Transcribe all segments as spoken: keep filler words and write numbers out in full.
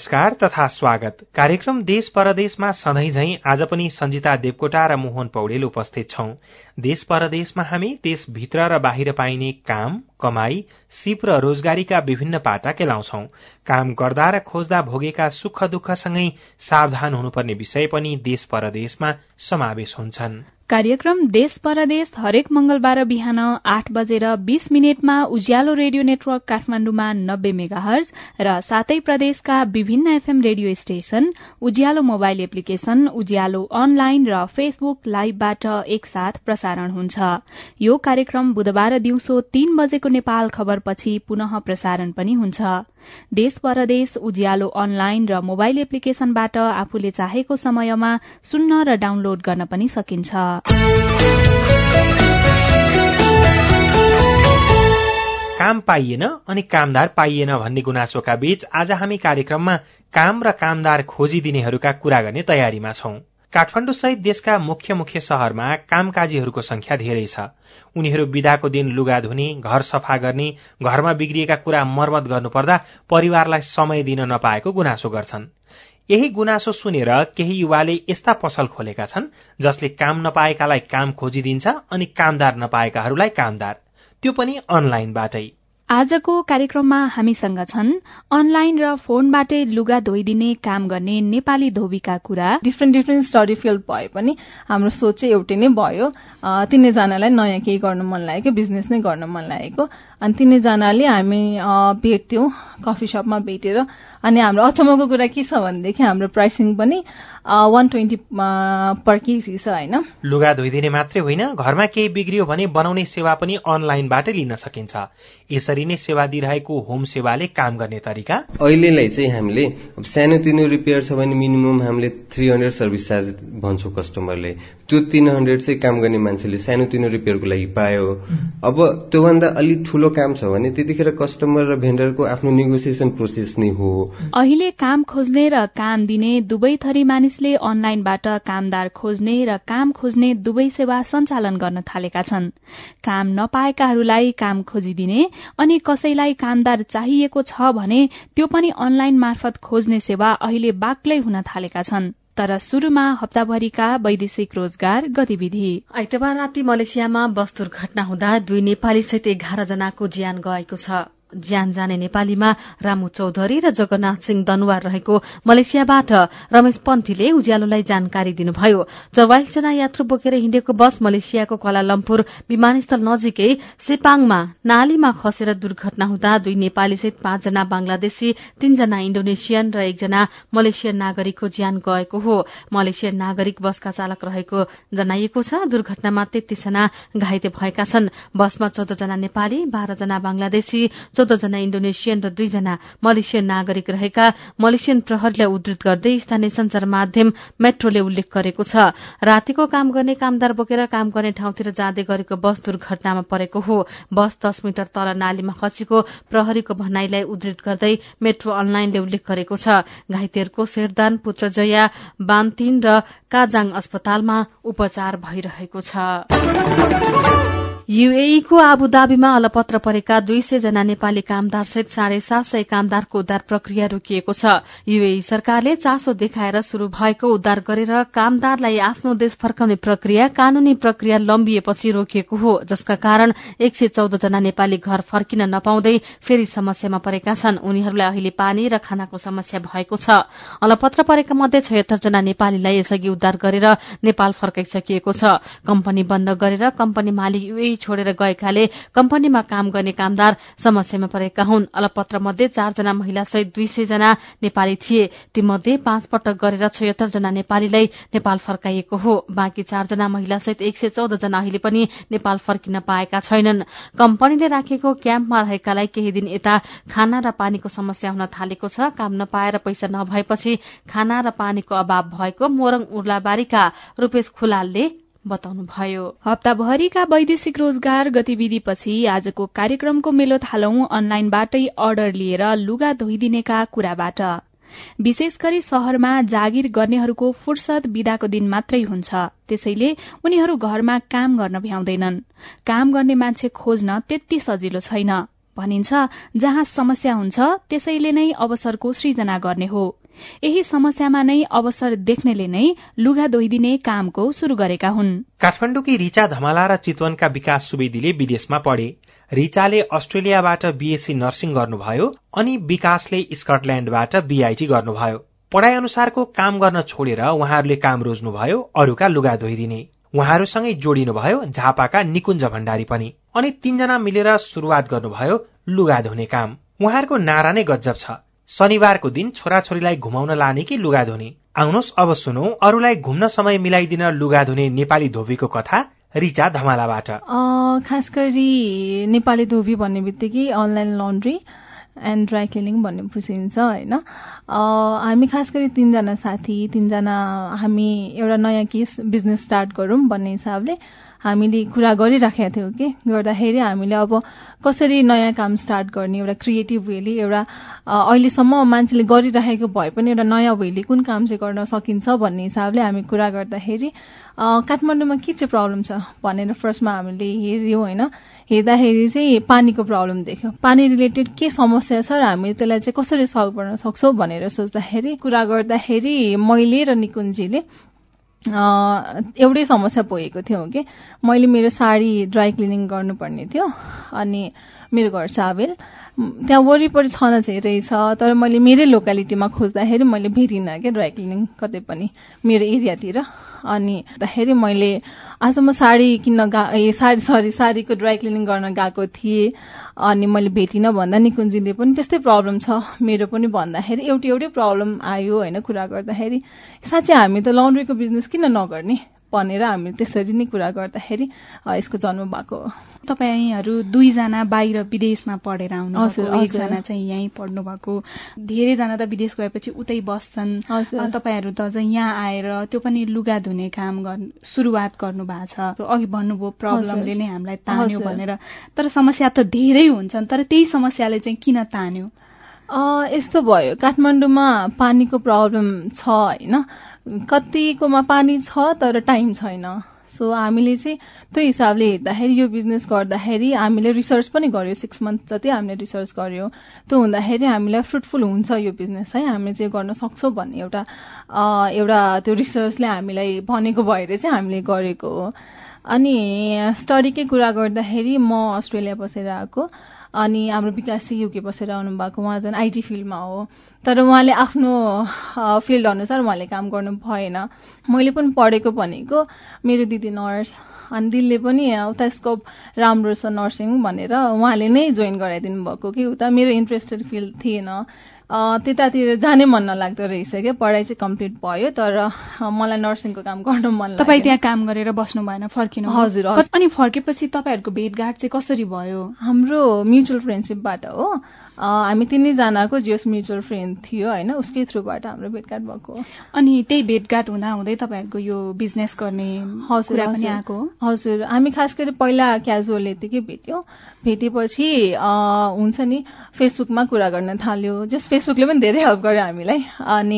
नमस्कार तथा स्वागत। कार्यक्रम देश परदेशमा सधैं झैं आज पनि सञ्जिता देवकोटा र मोहन पौडेल उपस्थित छौं। देश परदेशमा हामी देशभित्र र बाहिर पाइने काम, कमाई, सिप र रोजगारीका विभिन्न पाटा केलाउँछौं। काम गर्दा र खोज्दा भोगेका सुख दुःखसँगै सावधान हुनुपर्ने विषय पनि देश परदेशमा समावेश हुन्छन्। कार्यक्रम देश परदेश हरेक मंगलबार बिहान आठ बजेर बीस मिनटमा उज्यालो रेडियो नेटवर्क काठमाण्डुमा नब्बे मेगाहर्ज र सातै प्रदेशका विभिन्न FM radio station, Ujyaalo mobile application, Ujyaalo online र फेसबुक लाइभबाट एकसाथ प्रसारण हुन्छ। यो कार्यक्रम बुधबार दिउँसो तीन बजेको नेपाल खबरपछि पुनः प्रसारण पनि हुन्छ। देश परदेश उज्यालो अनलाइन र मोबाइल एप्लिकेशनबाट आफूले चाहेको समयमा सुन्न र डाउनलोड गर्न पनि सकिन्छ। काम पाइएन अनि कामदार पाइएन भन्ने गुनासोका बीच आज हामी कार्यक्रममा काम र कामदार खोजिदिनेहरूका कुरा गर्ने तयारीमा छौं। काठमाडौँ सहित देशका मुख्य मुख्य शहरमा कामकाजीहरूको संख्या धेरै छ। उनीहरू बिदाको दिन लुगा धुने, घर सफा गर्ने, घरमा बिग्रिएका कुरा मर्मत गर्नुपर्दा परिवारलाई समय दिन नपाएको गुनासो गर्छन्। यही गुनासो सुनेर केही युवाले यस्ता पसल खोलेका छन् जसले काम नपाएकालाई काम खोजिदिन्छ अनि कामदार नपाएकाहरूलाई कामदार, त्यो पनि अनलाइनबाटै। आजको कार्यक्रममा हामीसँग छन् अनलाइन र फोनबाटै लुगा धोइदिने काम गर्ने नेपाली धोबीका कुरा। डिफ्रेन्ट डिफ्रेन्ट स्टडी फिल्ड भए पनि हाम्रो सोच चाहिँ एउटै नै भयो। तिनैजनालाई नयाँ केही गर्न मन लागेको, बिजनेस नै गर्न मन लागेको, अनि तिनैजनाले हामी भेट्थ्यौं कफी सपमा भेटेर। अनि हाम्रो अचम्मको कुरा के छ भनेदेखि हाम्रो प्राइसिङ पनि वान ट्वेन्टी पर केजी छ होइन। लुगा धोइदिने मात्रै होइन, घरमा केही बिग्रियो भने बनाउने सेवा पनि अनलाइनबाटै लिन सकिन्छ। यसरी नै सेवा दिइरहेको होम सेवाले काम गर्ने तरिका। अहिलेलाई चाहिँ हामीले सानोतिनो रिपेयर छ भने मिनिमम हामीले थ्री हन्ड्रेड सर्भिस चार्ज भन्छौँ कस्टमरले। त्यो तीन हन्ड्रेड चाहिँ काम गर्ने मान्छेले सानोतिनो रिपेयरको लागि पायो। अब त्योभन्दा अलिक ठूलो काम छ भने त्यतिखेर कस्टमर र भेन्डरको आफ्नो नेगोसिएसन प्रोसेस नै हो। अहिले काम खोज्ने र काम दिने दुवै थरी मानिसले अनलाइनबाट कामदार खोज्ने र काम खोज्ने दुवै सेवा सञ्चालन गर्न थालेका छन्। काम नपाएकाहरूलाई काम खोजिदिने अनि कसैलाई कामदार चाहिएको छ भने त्यो पनि अनलाइन मार्फत खोज्ने सेवा अहिले बाक्लै हुन थालेका छन्। तर शुरूमा हप्ताभरिका वैदेशिक रोजगार गतिविधि। आइतबार राति मलेसियामा बस दुर्घटना हुँदा दुई नेपाली सहित एघार जनाको ज्यान गएको छ। ज्यान जाने नेपालीमा रामु चौधरी र जगन्नाथ सिंह दनुवार रहेको मलेसियाबाट रमेश पन्थीले उज्यालोलाई जानकारी दिनुभयो। चौवालिस जना यात्रु बोकेर हिँडेको बस मलेसियाको क्वालालम्पुर विमानस्थल नजिकै सेपाङमा नालीमा खसेर दुर्घटना हुँदा दुई नेपाली सहित पाँचजना बंगलादेशी, तीनजना इण्डोनेसियन र एकजना मलेसियन नागरिकको ज्यान गएको हो। मलेसियन नागरिक बसका चालक रहेको जनाइएको छ। दुर्घटनामा तेत्तीस जना घाइते भएका छन्। बसमा चौध जना नेपाली, बाह्र जना बंगलादेशी, चौध जना इण्डोनेसियन र दुईजना मलेसियन नागरिक रहेका मलेसियन प्रहरीलाई उद्धृत गर्दै स्थानीय संचार माध्यम मेट्रोले उल्लेख गरेको छ। रातिको काम गर्ने कामदार बोकेर काम गर्ने ठाउँतिर जाँदै गरेको बस दुर्घटनामा परेको हो। बस दस मिटर तल नालीमा खसेको प्रहरीको भनाईलाई उद्धृत गर्दै मेट्रो अनलाइनले उल्लेख गरेको छ। घाइतेहरूको शेरदान, पुत्रजया, बान्तिन र काजाङ अस्पतालमा उपचार भइरहेको छ। यूएई को आबुधाबीमा अलपत्र परेका दुई सय जना नेपाली कामदार सहित साढे सात सय कामदारको उद्धार प्रक्रिया रोकिएको छ। यूएई सरकारले चासो देखाएर शुरू भएको उद्धार गरेर कामदारलाई आफ्नो देश फर्काउने प्रक्रिया कानूनी प्रक्रिया लम्बिएपछि रोकिएको हो, जसका कारण एक सय चौध जना नेपाली घर फर्किन नपाउँदै फेरि समस्यामा परेका छन्। उनीहरूलाई अहिले पानी र खानाको समस्या भएको छ। अलपत्र परेका मध्ये छयत्तर जना नेपालीलाई यसअघि उद्धार गरेर नेपाल फर्काइसकिएको छ। कम्पनी बन्द गरेर कम्पनी मालिक यूएई छोडेर गएकाले कम्पनीमा काम गर्ने कामदार समस्यामा परेका हुन्। अलपत्र मध्ये चारजना महिला सहित दुई सय जना नेपाली थिए। तीमध्ये पाँच पटक गरेर छयत्तर जना नेपालीलाई नेपाल फर्काइएको हो। बाँकी चारजना महिला सहित एक सय चौध जना अहिले पनि नेपाल फर्किन पाएका छैनन्। कम्पनीले राखेको क्याम्पमा रहेकालाई केही दिन यता खाना र पानीको समस्या हुन थालेको छ। काम नपाएर पैसा नभएपछि खाना र पानीको अभाव भएको मोरङ उर्लाबारीका रूपेश खुलालले बताउनुभयो। हप्ताभरिका वैदेशिक रोजगार गतिविधिपछि आजको कार्यक्रमको मेलो थालौं अनलाइनबाटै अर्डर लिएर लुगा धोइदिनेका कुराबाट। विशेष गरी शहरमा जागिर गर्नेहरूको फुर्सद बिदाको दिन मात्रै हुन्छ, त्यसैले उनीहरू घरमा काम गर्न भ्याउँदैनन्। काम गर्ने मान्छे खोज्न त्यति सजिलो छैन। भनिन्छ जहाँ समस्या हुन्छ त्यसैले नै अवसरको सृजना गर्ने हो। यही समस्यामा नै अवसर देख्नेले नै लुगा धोइदिने कामको शुरू गरेका हुन्। काठमाडौँकी रिचा धमाला र चितवनका विकास सुवेदीले विदेशमा पढे। रिचाले अस्ट्रेलियाबाट बीएससी नर्सिङ गर्नुभयो अनि विकासले स्कटल्याण्डबाट बीआईटी गर्नुभयो। पढाइ अनुसारको काम गर्न छोडेर उहाँहरूले काम रोज्नुभयो अरूका लुगा धोइदिने। उहाँहरूसँगै जोडिनुभयो झापाका निकुञ्ज भण्डारी पनि। अनि तीनजना मिलेर शुरूआत गर्नुभयो लुगा धुने काम। उहाँहरूको नारा नै गजब छ, शनिबारको दिन छोराछोरीलाई घुमाउन लाने कि लुगा धुने। आउनुहोस् अब सुनौ अरूलाई घुम्न समय मिलाइदिन लुगा धुने नेपाली धोबीको कथा रिचा धमालाबाट। खास गरी नेपाली धोबी भन्ने बित्तिकै online laundry and dry cleaning भन्ने बुझिन्छ होइन। हामी खास गरी तीनजना साथी तीनजना हामी एउटा नयाँ केस बिजनेस स्टार्ट गरौँ भन्ने हिसाबले हामीले कुरा गरिराखेका थियौँ कि गर्दाखेरि हामीले अब कसरी नयाँ काम स्टार्ट गर्ने एउटा क्रिएटिभ वेले एउटा अहिलेसम्म मान्छेले गरिराखेको भए पनि एउटा नयाँ वेले कुन काम चाहिँ गर्न सकिन्छ भन्ने हिसाबले हामी कुरा गर्दाखेरि काठमाडौँमा के चाहिँ प्रब्लम छ भनेर फर्स्टमा हामीले हेऱ्यौँ होइन। हेर्दाखेरि चाहिँ पानीको प्रब्लम देख्यौँ। पानी रिलेटेड के समस्या छ र हामीले त्यसलाई चाहिँ कसरी सल्भ गर्न सक्छौँ भनेर सोच्दाखेरि कुरा गर्दाखेरि मैले र निकुञ्जीले एउटै समस्या पुगेको थियौँ कि मैले मेरो साडी ड्राई क्लिनिङ गर्नुपर्ने थियो अनि मेरो घर चाबेल त्यहाँ वरिपरि छन चाहिँ रहेछ तर मैले मेरै लोकालिटीमा खोज्दाखेरि मैले भेटिनँ क्या ड्राई क्लिनिङ कतै पनि मेरो एरियातिर। अनिदाखेरि मैले आज म साडी किन्न गा ए साडी सरी साडीको ड्राई क्लिनिङ गर्न गएको थिएँ अनि मैले भेटिनँ भन्दा निकुञ्जीले पनि त्यस्तै प्रब्लम छ मेरो पनि भन्दाखेरि एउटै एउटै प्रब्लम आयो होइन। कुरा गर्दाखेरि साँच्चै हामी त लन्ड्रीको बिजनेस किन नगर्ने भनेर हामी त्यसरी नै कुरा गर्दाखेरि यसको जन्म भएको हो। तपाईहरू दुईजना बाहिर विदेशमा पढेर आउनुभएको, एकजना चाहिँ यहीँ पढ्नु भएको। धेरैजना त विदेश गएपछि उतै बस्छन्, तपाईहरू त चाहिँ यहाँ आएर त्यो पनि लुगा धुने काम गर्नु सुरुवात गर्नु भएको छ। अघि भन्नुभयो प्रब्लमले नै हामीलाई तान्यो भनेर, तर समस्या त धेरै हुन्छन् तर त्यही समस्याले चाहिँ किन तान्यो? यस्तो भयो काठमाडौँमा पानीको प्रब्लम छ होइन। कतिकोमा पानी छ तर टाइम छैन। सो हामीले चाहिँ त्यो हिसाबले हेर्दाखेरि यो बिजनेस गर्दाखेरि हामीले रिसर्च पनि गर्यो, सिक्स मन्थ जति हामीले रिसर्च गर्यो। त्यो हुँदाखेरि हामीलाई फ्रुटफुल हुन्छ यो बिजनेस है, हामीले चाहिँ गर्न सक्छौँ भन्ने एउटा एउटा त्यो रिसर्चले हामीलाई भनेको भएर चाहिँ हामीले गरेको हो। अनि स्टडीकै कुरा गर्दाखेरि म अस्ट्रेलिया बसेर आएको अनि हाम्रो विकास चाहिँ युके बसेर आउनु भएको। उहाँ झन् आइटी फिल्डमा हो तर उहाँले आफ्नो फिल्ड अनुसार उहाँले काम गर्नु भएन। मैले पनि पढेको भनेको मेरो दिदी नर्स अनि दिदीले पनि उता स्कोप राम्रो छ नर्सिङ भनेर उहाँले नै जोइन गराइदिनु भएको कि उता मेरो इन्ट्रेस्टेड फिल्ड थिएन। त्यतातिर जानै मन नलाग्दो रहेछ क्या। पढाइ चाहिँ कम्प्लिट भयो तर मलाई नर्सिङको काम गर्न मन लाग्यो। तपाईँ त्यहाँ काम गरेर बस्नु भएन, फर्किनु? हजुर। अनि फर्केपछि तपाईँहरूको भेटघाट चाहिँ कसरी भयो? हाम्रो म्युचुअल फ्रेन्डसिपबाट हो। हामी तिनैजनाको जस म्युचुअल फ्रेन्ड थियो होइन, उसकै थ्रुबाट हाम्रो भेटघाट भएको हो। अनि त्यही भेटघाट हुँदा हुँदै तपाईँहरूको यो बिजनेस गर्ने कुरा पनि आएको? हजुर। हामी खास गरी पहिला क्याजुअल यतिकै भेट्यौँ। भेटेपछि हुन्छ नि फेसबुकमा कुरा गर्न थाल्यो। जस फेसबुकले पनि धेरै हेल्प गर्यो हामीलाई। अनि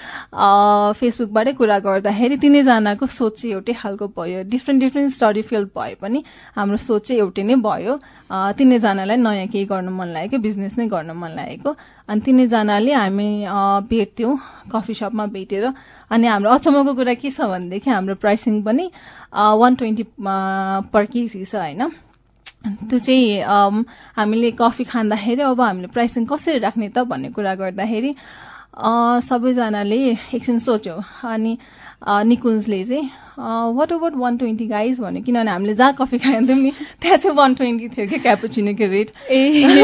फेसबुकबाटै कुरा गर्दाखेरि तिनैजनाको सोच चाहिँ एउटै खालको भयो। डिफ्रेन्ट डिफ्रेन्ट स्टडी फिल्ड भए पनि हाम्रो सोच चाहिँ एउटै नै भयो। तिनैजनालाई नयाँ केही गर्न मन लागेको, बिजनेस नै गर्न मन लागेको। अनि तिनैजनाले हामी भेट्थ्यौँ कफी सपमा भेटेर। अनि हाम्रो अचम्मको कुरा के छ भनेदेखि हाम्रो प्राइसिङ पनि वान ट्वेन्टी पर केजी छ होइन। त्यो चाहिँ हामीले कफी खाँदाखेरि अब हामीले प्राइसिङ कसरी राख्ने त भन्ने कुरा गर्दाखेरि सबैजनाले एकछिन सोच्यौँ। अनि निकुञ्जले चाहिँ what about one twenty guys भन्यो, किनभने हामीले जहाँ कफी खायौँ नि त्यहाँ चाहिँ वान ट्वेन्टी थियो कि क्यापुचिनोको रेट। ए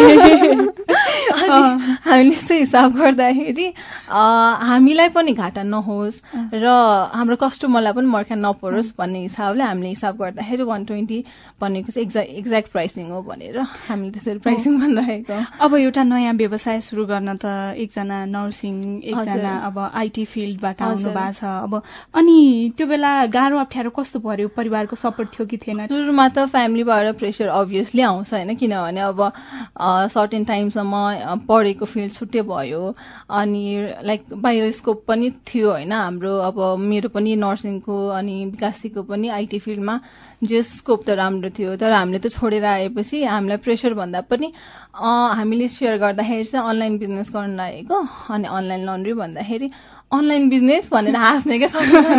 हामीले चाहिँ हिसाब गर्दाखेरि हामीलाई पनि घाटा नहोस् र हाम्रो कस्टमरलाई पनि मर्खा नपरोस् भन्ने हिसाबले हामीले हिसाब गर्दाखेरि वान ट्वेन्टी भनेको चाहिँ एक्ज्याक्ट एक्ज्याक्ट प्राइसिङ हो भनेर हामीले त्यसरी प्राइसिङ भनिरहेको। अब एउटा नयाँ व्यवसाय सुरु गर्न त एकजना नर्सिङ, एकजना अब आइटी फिल्डबाट आउनु भएको छ। अब अनि त्यो बेला गाह्रो अप्ठ्यारो कस्तो पर्यो? परिवारको सपोर्ट थियो कि थिएन? सुरुमा त फ्यामिलीबाट प्रेसर अभियसली आउँछ होइन, किनभने अब सर्टेन टाइमसम्म पढेको फिल्ड छुट्टै भयो अनि लाइक बाहिर स्कोप पनि थियो होइन हाम्रो। अब मेरो पनि नर्सिङको अनि विकासीको पनि आइटी फिल्डमा जे स्कोप त राम्रो थियो, तर हामीले त छोडेर आएपछि हामीलाई प्रेसर भन्दा पनि हामीले सेयर गर्दाखेरि चाहिँ अनलाइन बिजनेस गर्न लागेको अनि अनलाइन लन्ड्री भन्दाखेरि अनलाइन बिजनेस भनेर हाँस्ने क्या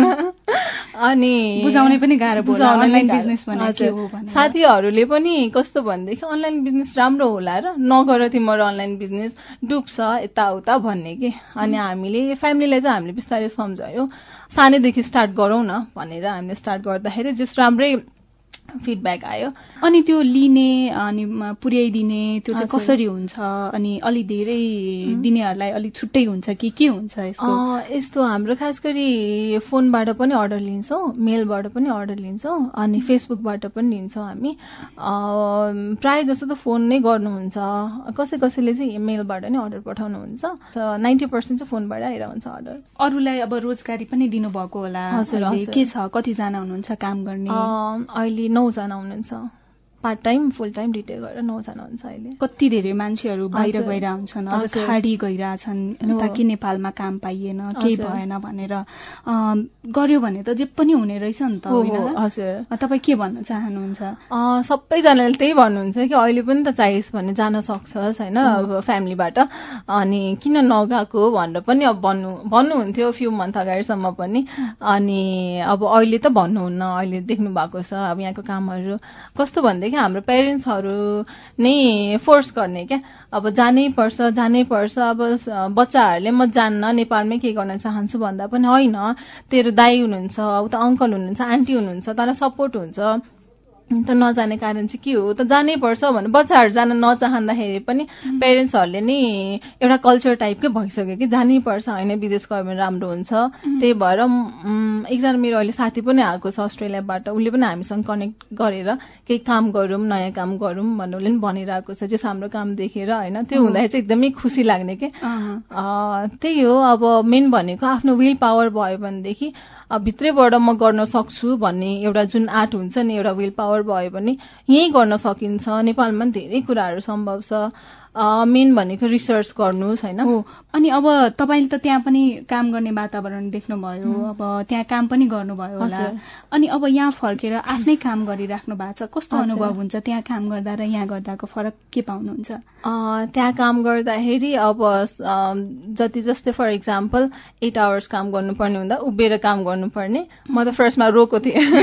अनि बुझाउने पनि गाह्रो भयो अनलाइन बिजनेस भनेको के हो भनेर। साथीहरूले पनि कस्तो भनेदेखि अनलाइन बिजनेस राम्रो होला र नगर तिम्रो अनलाइन बिजनेस डुब्छ यताउता भन्ने कि। अनि हामीले फ्यामिलीलाई चाहिँ हामीले बिस्तारै सम्झायो सानैदेखि स्टार्ट गरौँ न भनेर। हामीले स्टार्ट गर्दाखेरि जस्ट राम्रै फिडब्याक आयो। अनि त्यो लिने अनि पुर्याइदिने त्यो चाहिँ कसरी हुन्छ? अनि अलि धेरै दिनेहरूलाई अलि छुट्टै हुन्छ कि के हुन्छ यसको? यस्तो हाम्रो खास गरी फोनबाट पनि अर्डर लिन्छौँ, मेलबाट पनि अर्डर लिन्छौँ अनि फेसबुकबाट पनि लिन्छौँ हामी। प्रायः जस्तो त फोन नै गर्नुहुन्छ, कसै कसैले चाहिँ मेलबाट नै अर्डर पठाउनुहुन्छ। नाइन्टी पर्सेन्ट चाहिँ फोनबाट आइरहन्छ अर्डर। अरूलाई अब रोजगारी पनि दिनुभएको होला? हजुर। के छ, कतिजना हुनुहुन्छ काम गर्ने? अहिले नौजना हुनुहुन्छ, part time full time detail गरेर नौजना हुन्छ अहिले। कति धेरै मान्छेहरू बाहिर गएर आउँछन्, अझ खाडी गइरहेछन् ताकि नेपालमा काम पाइएन केही भएन भनेर गर्यो भने त जे पनि हुने रहेछ नि त होइन? हजुर। तपाईँ के भन्न चाहनुहुन्छ? सबैजनाले त्यही भन्नुहुन्छ कि अहिले पनि त चाहिस् भने जान सक्छस् होइन अब फ्यामिलीबाट, अनि किन नगएको भनेर पनि अब भन्नु भन्नुहुन्थ्यो फ्यु मन्थ अगाडिसम्म पनि। अनि अब अहिले त भन्नुहुन्न, अहिले देख्नु भएको छ अब यहाँको कामहरू कस्तो भन्दै हाम्रो पेरेन्ट्सहरू नै फोर्स गर्ने क्या, अब जानै पर्छ जानै पर्छ। अब बच्चाहरूले म जान्न नेपालमै के गर्न चाहन्छु भन्दा पनि होइन, तेरो दाइ हुनुहुन्छ, उता अङ्कल हुनुहुन्छ, आन्टी हुनुहुन्छ, तर सपोर्ट हुन्छ त नजाने कारण चाहिँ के हो त जानै पर्छ भने बच्चाहरू जान नचाहँदाखेरि पनि पेरेन्ट्सहरूले नि एउटा कल्चर टाइपकै भइसक्यो कि जानै पर्छ होइन विदेश गयो भने राम्रो हुन्छ। त्यही भएर एकजना मेरो अहिले साथी पनि आएको छ अस्ट्रेलियाबाट, उसले पनि हामीसँग कनेक्ट गरेर केही काम गरौँ नयाँ काम गरौँ भनेर उसले पनि भनिरहेको छ जस हाम्रो काम देखेर होइन। त्यो हुँदाखेरि चाहिँ एकदमै खुसी लाग्ने कि त्यही हो। अब मेन भनेको आफ्नो विल पावर भयो भनेदेखि भित्रैबाट म गर्न सक्छु भन्ने एउटा जुन आँट हुन्छ नि, एउटा विल पावर भयो भने यहीँ गर्न सकिन्छ। नेपालमा पनि धेरै कुराहरू सम्भव छ। मेन भनेको रिसर्च गर्नुहोस् होइन। अनि अब तपाईँले त त्यहाँ पनि काम गर्ने वातावरण देख्नुभयो, अब त्यहाँ काम पनि गर्नुभयो होला, अनि अब यहाँ फर्केर आफ्नै काम गरिराख्नु भएको छ, कस्तो अनुभव हुन्छ त्यहाँ काम गर्दा र यहाँ गर्दाको फरक के पाउनुहुन्छ? त्यहाँ काम गर्दाखेरि अब जति जस्तै फर इक्जाम्पल एट आवर्स काम गर्नुपर्ने हुँदा उभिएर काम गर्नुपर्ने, म त फर्स्टमा रोएको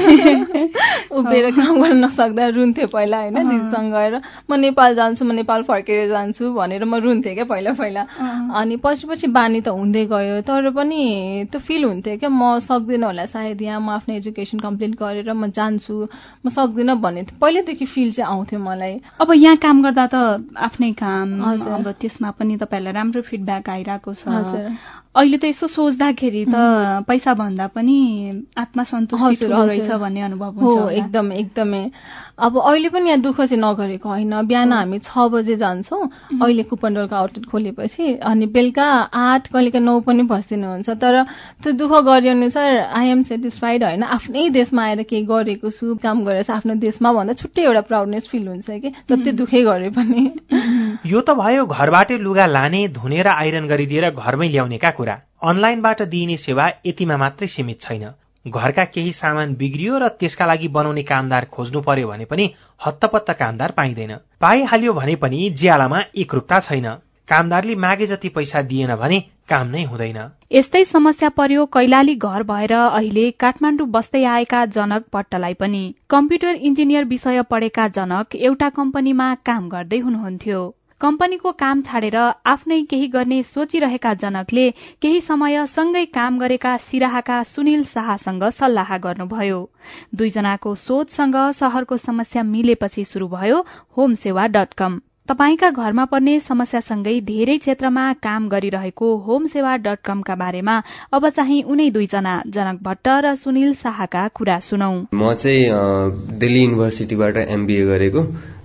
थिएँ उभिएर काम गर्न नसक्दा रुन्थेँ पहिला होइन। दिदीसँग गएर म नेपाल जान्छु म नेपाल फर्केर जान्छु भनेर म रुन्थेँ क्या पहिला पहिला। अनि पछि पछि बानी त हुँदै गयो, तर पनि त्यो फिल हुन्थ्यो क्या म सक्दिनँ होला सायद यहाँ, म आफ्नो एजुकेसन कम्प्लिट गरेर म जान्छु, म सक्दिनँ भन्ने पहिल्यैदेखि फिल चाहिँ आउँथ्यो मलाई। अब यहाँ काम गर्दा त आफ्नै काम, अब त्यसमा पनि तपाईँलाई राम्रो फिडब्याक आइरहेको छ। अहिले त यसो सोच्दाखेरि त पैसा भन्दा पनि आत्मसन्तुष्टि रहेछ भन्ने अनुभव हुन्छ। हो एकदम एकदमै। अब अहिले पनि यहाँ दुःख चाहिँ नगरेको होइन, बिहान हामी छ बजे जान्छौँ, अहिले कुपनडोलको आउटलेट खोलेपछि अनि बेलुका आठ कहिलेका नौ पनि बस्दिनुहुन्छ, तर त्यो दुःख गरे अनुसार आई एम सेटिस्फाइड होइन। आफ्नै देशमा आएर केही गरेको छु, काम गरेर आफ्नो देशमा भन्दा छुट्टै एउटा प्राउडनेस फिल हुन्छ कि जति दुःखै गरे पनि। यो त भयो घरबाटै लुगा लाने धुने र आइरन गरिदिएर घरमै ल्याउनेका कुरा। अनलाइनबाट दिइने सेवा यतिमा मात्रै सीमित छैन। घरका केही सामान बिग्रियो र त्यसका लागि बनाउने कामदार खोज्नु पर्यो भने पनि हत्तपत्त कामदार पाइँदैन। पाइहाल्यो भने पनि ज्यालामा एकरूपता छैन। कामदारले मागे जति पैसा दिएन भने काम नै हुँदैन। यस्तै समस्या पर्यो कैलाली घर भएर अहिले काठमाडौँ बस्दै आएका जनक भट्टलाई पनि। कम्प्युटर इन्जिनियर विषय पढेका जनक एउटा कम्पनीमा काम गर्दै हुनुहुन्थ्यो। कम्पनीको काम छाडेर आफ्नै केही गर्ने सोचिरहेका जनकले केही समय सँगै काम गरेका सिराहाका सुनिल शाहसँग सल्लाह गर्नुभयो। दुईजनाको सोचसँग शहरको समस्या मिलेपछि शुरू भयो होम सेवा डट कम। तपाईका घरमा पर्ने समस्यासँगै धेरै क्षेत्रमा काम गरिरहेको होम सेवा डट कमका बारेमा अब चाहिँ उनै दुईजना जनक भट्ट र सुनिल शाहका कुरा सुनौ। म चाहिँ दिल्ली युनिभर्सिटीबाट एमबीए गरेको,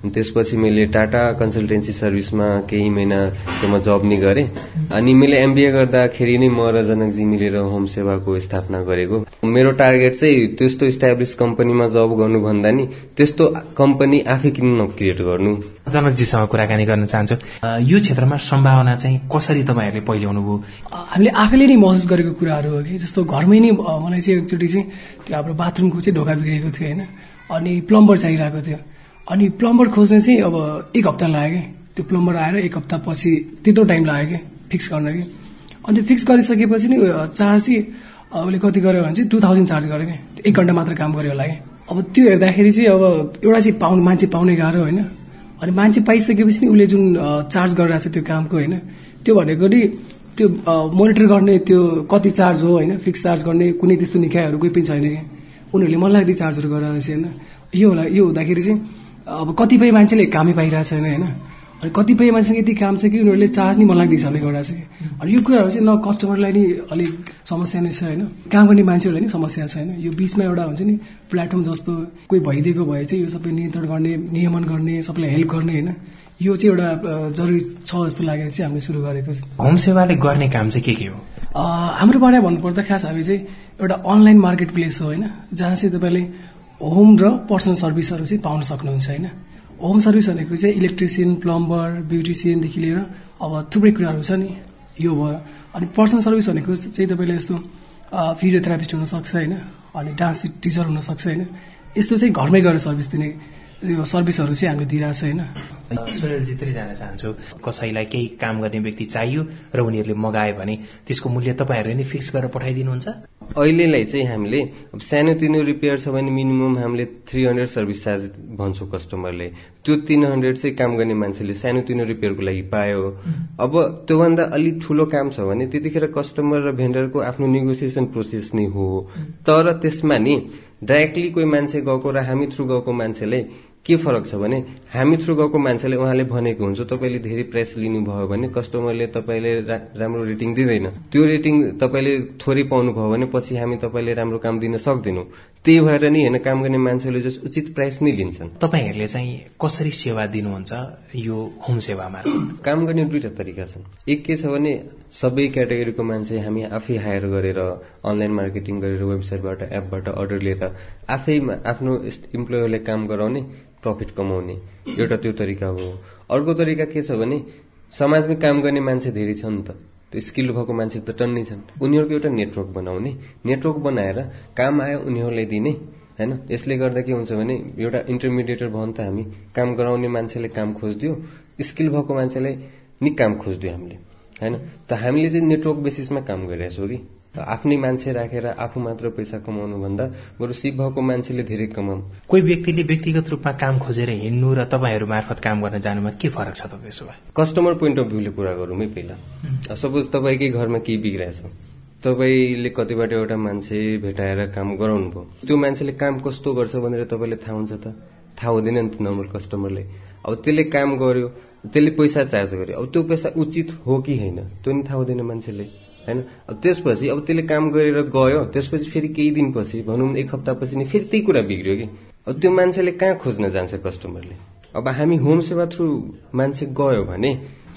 त्यसपछि मैले टाटा कन्सल्टेन्सी सर्भिसमा केही महिना त्यसमा जब नि गरेँ। अनि मैले एमबिए गर्दाखेरि नै म र जनकजी मिलेर होम सेवाको स्थापना गरेको। मेरो टार्गेट चाहिँ त्यस्तो इस्टाब्लिस कम्पनीमा जब गर्नुभन्दा नि त्यस्तो कम्पनी आफै किन नक्रिएट गर्नु। जनकजीसँग कुराकानी गर्न चाहन्छु, यो क्षेत्रमा सम्भावना चाहिँ कसरी तपाईँहरूले पहिले अनुभव? हामीले आफैले नै महसुस गरेको कुराहरू हो कि जस्तो घरमै नै मलाई चाहिँ एकचोटि चाहिँ त्यो हाम्रो बाथरुमको चाहिँ ढोका बिग्रेको थियो होइन, अनि प्लम्बर चाहिरहेको थियो। अनि प्लम्बर खोज्ने चाहिँ अब एक हप्ता लाग्यो कि त्यो प्लम्बर आएर एक हप्ता पछि त्यत्रो टाइम लाग्यो कि फिक्स गर्न कि। अनि त्यो फिक्स गरिसकेपछि नि चार्ज चाहिँ उसले कति गर्यो भने चाहिँ टू थाउजन्ड चार्ज गर्यो कि, एक घन्टा मात्र काम गर्यो होला कि। अब त्यो हेर्दाखेरि चाहिँ अब एउटा चाहिँ पाउनु मान्छे पाउने गाह्रो होइन, अनि मान्छे पाइसकेपछि नि उसले जुन चार्ज गरिरहेको छ त्यो कामको होइन, त्यो भनेको नि त्यो मोनिटर गर्ने त्यो कति चार्ज हो होइन, फिक्स चार्ज गर्ने कुनै त्यस्तो निकायहरू कोही पनि छैन कि। उनीहरूले मनलाग्दो चार्जहरू गरेर रहेछ होइन। यो होला यो हुँदाखेरि चाहिँ अब कतिपय मान्छेले कामै पाइरहेको छैन होइन, अनि कतिपय मान्छेसँग यति काम छ कि उनीहरूले चार्ज नि मनलाग्दो हिसाबले गरिरहेको छ। अनि यो कुराहरू चाहिँ न कस्टमरलाई नि अलिक समस्या नै छ होइन, काम गर्ने मान्छेहरूलाई नि समस्या छैन। यो बिचमा एउटा हुन्छ नि प्लेटफर्म जस्तो कोही भइदिएको भए चाहिँ यो सबै नियन्त्रण गर्ने, नियमन गर्ने, सबैलाई हेल्प गर्ने होइन, यो चाहिँ एउटा जरुरी छ जस्तो लागेर चाहिँ हामीले सुरु गरेको छ। होम सेवाले गर्ने काम चाहिँ के के हो? हाम्रो बारेमा भन्नुपर्दा खास हामी चाहिँ एउटा अनलाइन मार्केट प्लेस हो होइन, जहाँ चाहिँ तपाईँले होम र पर्सनल सर्भिसहरू चाहिँ पाउन सक्नुहुन्छ होइन। होम सर्भिस भनेको चाहिँ इलेक्ट्रिसियन, प्लम्बर, ब्युटिसियनदेखि लिएर अब थुप्रै कुराहरू छ नि, यो भयो। अनि पर्सनल सर्भिस भनेको चाहिँ तपाईँले यस्तो फिजियोथेरापिस्ट हुनसक्छ होइन, अनि डान्स टिचर हुनसक्छ होइन, यस्तो चाहिँ घरमै गएर सर्भिस दिने यो सर्भिसहरू चाहिँ हामीले दिइरहेको छ होइन। सुनिलजीतिर जान चाहन्छु, कसैलाई केही काम गर्ने व्यक्ति चाहियो र उनीहरूले मगायो भने त्यसको मूल्य तपाईँहरूले नै फिक्स गरेर पठाइदिनुहुन्छ? अहिलेलाई चाहिँ हामीले अब सानोतिनो रिपेयर छ भने मिनिमम हामीले थ्री हन्ड्रेड सर्भिस चार्ज भन्छौँ कस्टमरले। त्यो तीन हन्ड्रेड चाहिँ काम गर्ने मान्छेले सानोतिनो रिपेयरको लागि पायो। अब त्योभन्दा अलिक ठुलो काम छ भने त्यतिखेर कस्टमर र भेन्डरको आफ्नो नेगोसिएसन प्रोसेस नै हो। तर त्यसमा नि डाइरेक्टली कोही मान्छे गएको र हामी थ्रु गएको मान्छेले के फरक छ भने हामी थ्रु गएको मान्छेले उहाँले भनेको हुन्छ तपाईँले धेरै प्राइस लिनुभयो भने कस्टमरले तपाईँले रा, राम्रो रेटिङ दिँदैन, त्यो रेटिङ तपाईँले थोरै पाउनुभयो भने पछि हामी तपाईँले राम्रो काम दिन सक्दैनौँ। त्यही भएर नि होइन काम गर्ने मान्छेले जस उचित प्राइस नै लिन्छन्। तपाईँहरूले चाहिँ कसरी सेवा दिनुहुन्छ यो होम सेवामा? काम गर्ने दुईटा तरिका छन्। एक के छ भने सबै क्याटेगोरीको मान्छे हामी आफै हायर गरेर अनलाइन मार्केटिङ गरेर वेबसाइटबाट एपबाट अर्डर लिएर आफै आफ्नो इम्प्लोयरले काम गराउने, प्रफिट कमाउने, एउटा त्यो तरिका हो। अर्को तरिका के छ भने समाजमै काम गर्ने मान्छे धेरै छन् नि त, त्यो स्किल भएको मान्छे त टन्नै छन्, उनीहरूको एउटा नेटवर्क बनाउने, नेटवर्क बनाएर काम आयो उनीहरूलाई दिने होइन। यसले गर्दा के हुन्छ भने एउटा इन्टरमिडिएटर भयो नि त, हामी काम गराउने मान्छेले काम खोजिदियो, स्किल भएको मान्छेलाई नि काम खोजिदियो हामीले होइन। त हामीले चाहिँ नेटवर्क बेसिसमा काम गरिरहेको छौँ कि आफ्नै मान्छे राखेर आफू मात्र पैसा कमाउनु भन्दा बरु सिप भएको मान्छेले धेरै कमाउँ। कोही व्यक्तिले व्यक्तिगत रूपमा काम खोजेर हिँड्नु र तपाईँहरू मार्फत काम गर्न जानुमा के फरक छ त? त्यसो भए कस्टमर पोइन्ट अफ भ्यूले कुरा गरौँ है पहिला। सपोज तपाईँकै घरमा केही बिग्रेछ, तपाईँले कतिबाट एउटा मान्छे भेटाएर काम गराउनु भयो, त्यो मान्छेले काम कस्तो गर्छ भनेर तपाईँले थाहा हुन्छ त? थाहा हुँदैन नि त नर्मल कस्टमरले। अब त्यसले काम गर्यो, त्यसले पैसा चार्ज गर्यो, अब त्यो पैसा उचित हो कि होइन त्यो नि थाहा हुँदैन मान्छेले होइन। अब त्यसपछि अब त्यसले काम गरेर गयो, त्यसपछि फेरि केही दिनपछि भनौँ एक हप्तापछि नि फेरि त्यही कुरा बिग्रियो कि। अब त्यो मान्छेले कहाँ खोज्न जान्छ कस्टमरले? अब हामी होम सेवा थ्रु मान्छे गयो भने